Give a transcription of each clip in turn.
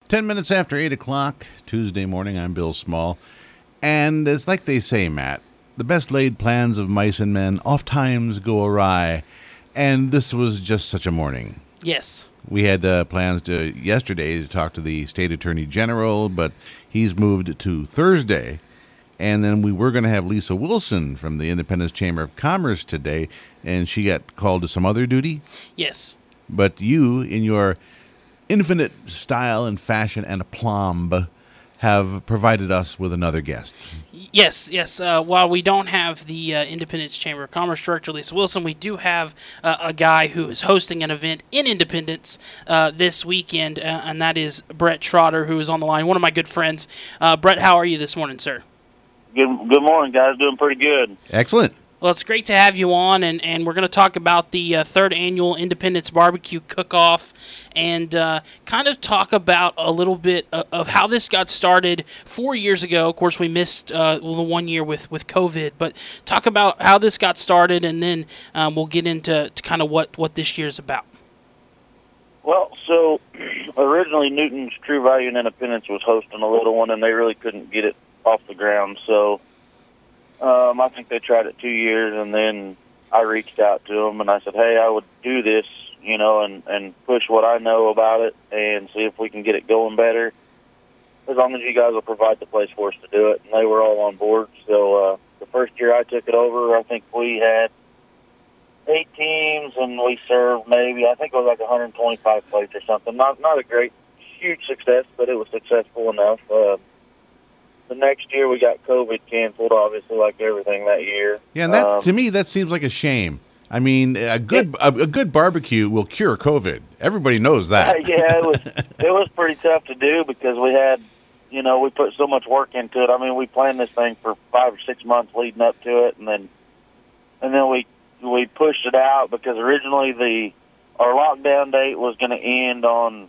10 minutes after 8 o'clock, Tuesday morning, I'm Bill Small. And it's like they say, Matt, the best laid plans of mice and men oft times go awry. And this was just such a morning. Yes. We had plans yesterday to talk to the state attorney general, but he's moved to Thursday. And then we were going to have Lisa Wilson from the Independence Chamber of Commerce today, and she got called to some other duty. Yes. But you, in your infinite style and fashion and aplomb, have provided us with another guest. Yes. While we don't have the Independence Chamber of Commerce Director, Lisa Wilson, we do have a guy who is hosting an event in Independence this weekend, and that is Brett Schroeder, who is on the line, one of my good friends. Brett, how are you this morning, sir? Good morning, guys. Doing pretty good. Excellent. Well, it's great to have you on, and we're going to talk about the third annual Independence Barbecue Cook-Off and kind of talk about a little bit of how this got started 4 years ago. Of course, we missed the 1 year with COVID, but talk about how this got started, and then we'll get into kind of what this year's about. Well, so originally Newton's True Value and Independence was hosting a little one, and they really couldn't get it off the ground, so I think they tried it 2 years, and then I reached out to them, and I said, hey, I would do this, and push what I know about it and see if we can get it going better, as long as you guys will provide the place for us to do it. And they were all on board. So the first year I took it over, I think we had 8 teams, and we served I think it was like 125 plates or something. Not a great, huge success, but it was successful enough. The next year we got COVID canceled, obviously, like everything that year. Yeah, and that to me that seems like a shame. I mean, a good barbecue will cure COVID. Everybody knows that. Yeah, it was pretty tough to do because we had, we put so much work into it. I mean, we planned this thing for 5 or 6 months leading up to it, and then we pushed it out because originally our lockdown date was going to end on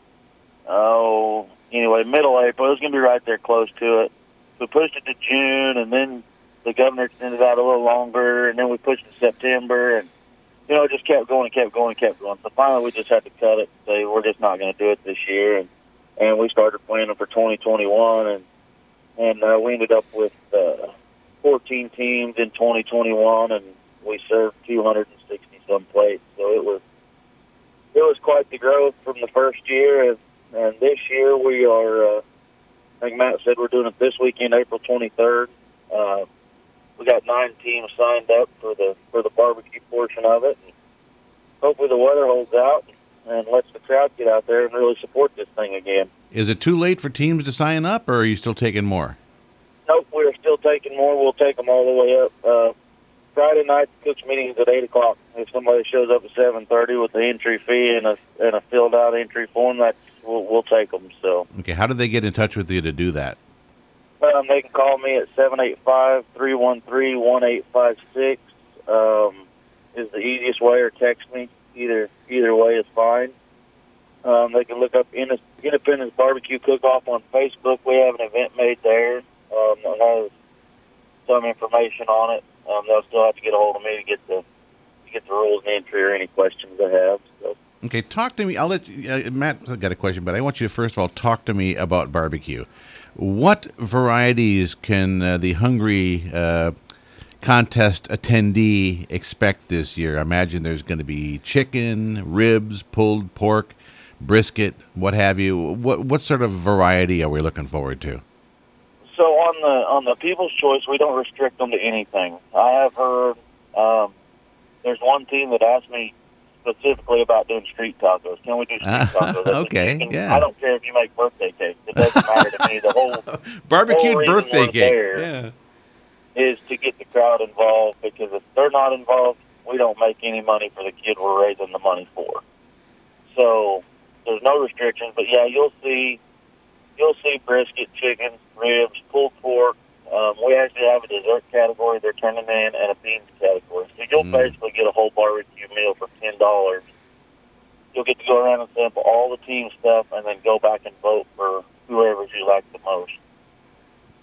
middle April. It was going to be right there close to it. We pushed it to June, and then the governor extended it out a little longer, and then we pushed it to September, and, it just kept going. So finally we just had to cut it and say we're just not going to do it this year, and we started planning for 2021, and we ended up with 14 teams in 2021, and we served 260-some plates. So it was quite the growth from the first year, and this year we are like Matt said, we're doing it this weekend, April 23rd. We got 9 teams signed up for the barbecue portion of it. And hopefully the weather holds out and lets the crowd get out there and really support this thing again. Is it too late for teams to sign up, or are you still taking more? Nope, we're still taking more. We'll take them all the way up. Friday night, the Cooks meeting is at 8 o'clock. If somebody shows up at 7:30 with the entry fee and a filled-out entry form, we'll take them. So. Okay, how do they get in touch with you to do that? They can call me at 785-313-1856. Is the easiest way, or text me. Either way is fine. They can look up Independence Barbecue Cook-Off on Facebook. We have an event made there that has some information on it. They'll still have to get a hold of me to get the rules and entry or any questions they have. So. Okay, talk to me. I'll let you, Matt got a question, but I want you to first of all talk to me about barbecue. What varieties can the Hungry contest attendee expect this year? I imagine there's going to be chicken, ribs, pulled pork, brisket, what have you. What sort of variety are we looking forward to? So on the People's Choice, we don't restrict them to anything. I have heard there's one team that asked me specifically about doing street tacos. Can we do street tacos? Okay, yeah. I don't care if you make birthday cakes. It doesn't matter to me. The whole barbecued birthday cake is to get the crowd involved, because if they're not involved, we don't make any money for the kid we're raising the money for. So there's no restrictions, but yeah, you'll see brisket, chicken, ribs, pulled pork. We actually have a dessert category they're turning in, and a beans category. So you'll basically get a whole barbecue meal for $10. You'll get to go around and sample all the team stuff, and then go back and vote for whoever you like the most.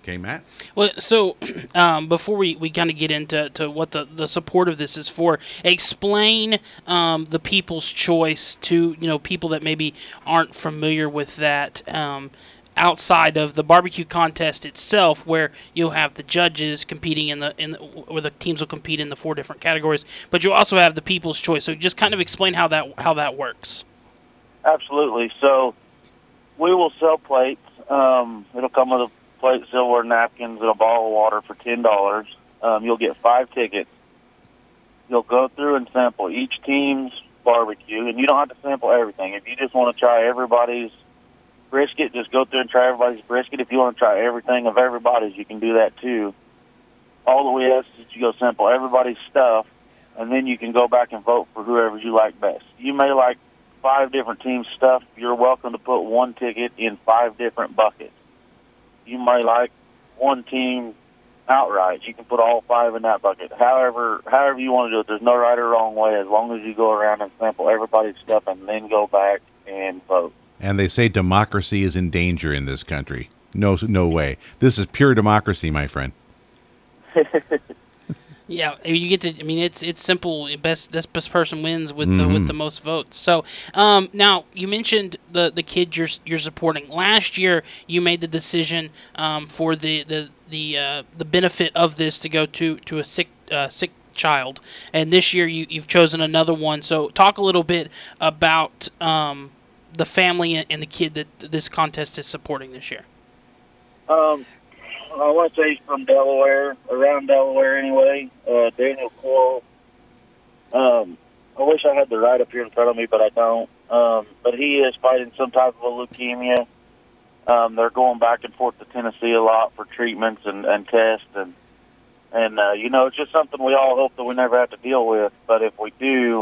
Okay, Matt? Well, so before we kind of get into what the support of this is for, explain the People's Choice to people that maybe aren't familiar with that. Outside of the barbecue contest itself, where you'll have the judges competing where the teams will compete in the 4 different categories, but you also have the People's Choice. So just kind of explain how that works. Absolutely. So we will sell plates. It'll come with a plate, silverware, napkins, and a bottle of water for $10. You'll get 5 tickets. You'll go through and sample each team's barbecue, and you don't have to sample everything. If you just want to try everybody's brisket, just go through and try everybody's brisket. If you want to try everything of everybody's, you can do that too. All that we ask is that you go sample everybody's stuff, and then you can go back and vote for whoever you like best. You may like 5 different teams' stuff. You're welcome to put 1 ticket in 5 different buckets. You may like 1 team outright. You can put all 5 in that bucket. However you want to do it, there's no right or wrong way, as long as you go around and sample everybody's stuff and then go back and vote. And they say democracy is in danger in this country. No way. This is pure democracy, my friend. Yeah, you get to. I mean, it's simple. Best person wins with the most votes. So now you mentioned the kid you're supporting. Last year, you made the decision for the benefit of this to go to a sick child, and this year you've chosen another one. So talk a little bit about the family and the kid that this contest is supporting this year. I want to say he's from Delaware, around Delaware anyway. Daniel Coyle. I wish I had the right up here in front of me, but I don't. But he is fighting some type of a leukemia. They're going back and forth to Tennessee a lot for treatments and tests, and it's just something we all hope that we never have to deal with. But if we do,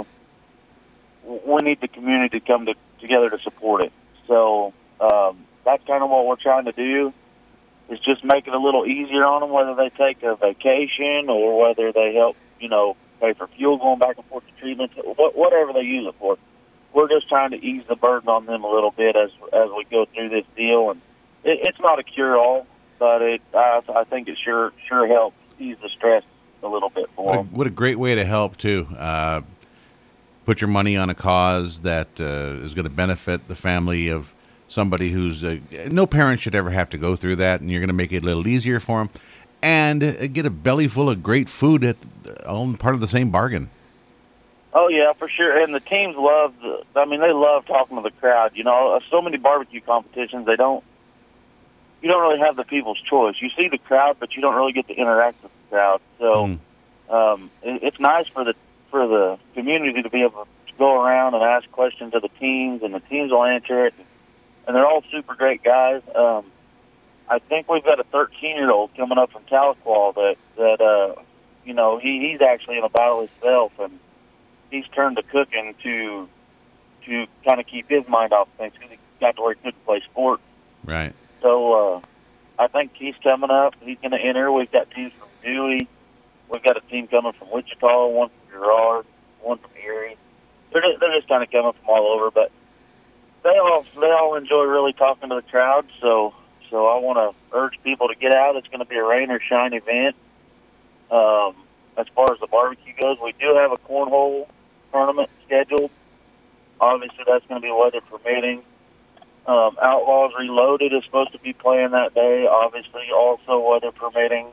we need the community to come together to support it. So that's kind of what we're trying to do, is just make it a little easier on them, whether they take a vacation or whether they help, pay for fuel going back and forth to treatments, whatever they use it for. We're just trying to ease the burden on them a little bit as we go through this deal. And it's not a cure-all, but I think it sure helps ease the stress a little bit for them. What a great way to help, too. Put your money on a cause that is going to benefit the family of somebody who's no parent should ever have to go through that, and you're going to make it a little easier for them, and get a belly full of great food at all part of the same bargain. Oh yeah, for sure. And the teams love they love talking to the crowd. So many barbecue competitions, you don't really have the People's Choice. You see the crowd, but you don't really get to interact with the crowd. So it's nice for the community to be able to go around and ask questions of the teams, and the teams will answer it. And they're all super great guys. I think we've got a 13-year-old coming up from Tahlequah that he's actually in a battle himself, and he's turned to cooking to kind of keep his mind off things, because he got to where he couldn't play sport. Right. So I think he's coming up. He's going to enter. We've got teams from Dewey. We've got a team coming from Wichita, one from Girard, one from Erie. They're just kind of coming from all over, but they all enjoy really talking to the crowd. So I want to urge people to get out. It's going to be a rain or shine event. As far as the barbecue goes, we do have a cornhole tournament scheduled. Obviously, that's going to be weather permitting. Outlaws Reloaded is supposed to be playing that day, obviously, also weather permitting.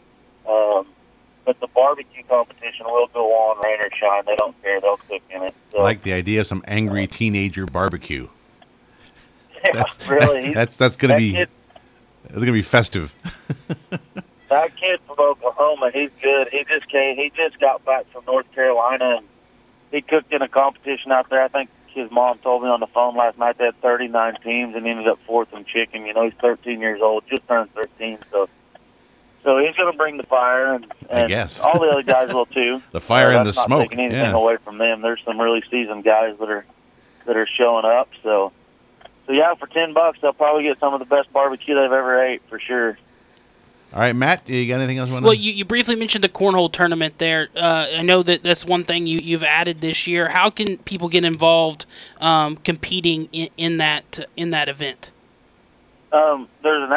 But the barbecue competition will go on, rain or shine. They don't care. They'll cook in it. So, I like the idea of some angry teenager barbecue. Yeah, really. That's going to be festive. That kid from Oklahoma, he's good. He just got back from North Carolina, and he cooked in a competition out there. I think his mom told me on the phone last night they had 39 teams and ended up fourth in chicken. He's 13 years old, just turned 13, so he's going to bring the fire, and I guess all the other guys will too. The fire and the that's not smoke. Taking anything away from them. There's some really seasoned guys that are showing up. So yeah, for $10, they'll probably get some of the best barbecue they've ever ate for sure. All right, Matt, you got anything else you want to? Well, you briefly mentioned the cornhole tournament there. I know that's one thing you've added this year. How can people get involved competing in that event? There's an app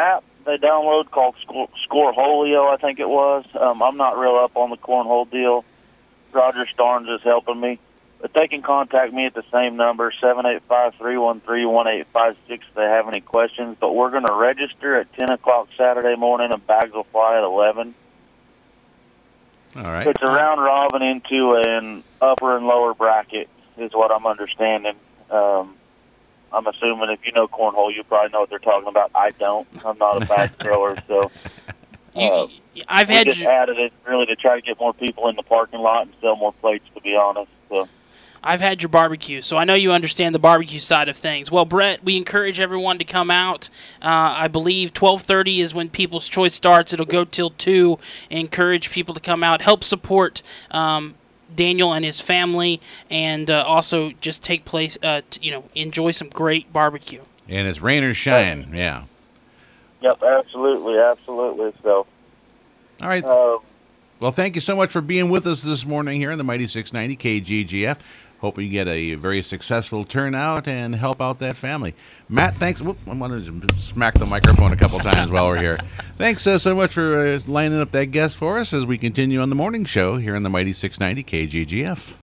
they download called Scoreholio, I think it was. I'm not real up on the cornhole deal. Roger Starnes is helping me. But they can contact me at the same number, 785-313-1856 if they have any questions. But we're going to register at 10 o'clock Saturday morning, and bags will fly at 11. All right. It's a round robin into an upper and lower bracket is what I'm understanding. I'm assuming if you know cornhole, you probably know what they're talking about. I don't. I'm not a bad thrower, so I've we had just added it really to try to get more people in the parking lot and sell more plates, to be honest. So I've had your barbecue, so I know you understand the barbecue side of things. Well, Brett, we encourage everyone to come out. I believe 12:30 is when People's Choice starts. It'll go till 2. Encourage people to come out, help support Daniel and his family, and also just take place, enjoy some great barbecue. And it's rain or shine, yeah. Yep, absolutely. So, all right. Well, thank you so much for being with us this morning here on the Mighty 690 KGGF. Hope you get a very successful turnout and help out that family. Matt, thanks. Whoop, I wanted to smack the microphone a couple times while we're here. Thanks so much for lining up that guest for us as we continue on the morning show here on the Mighty 690 KGGF.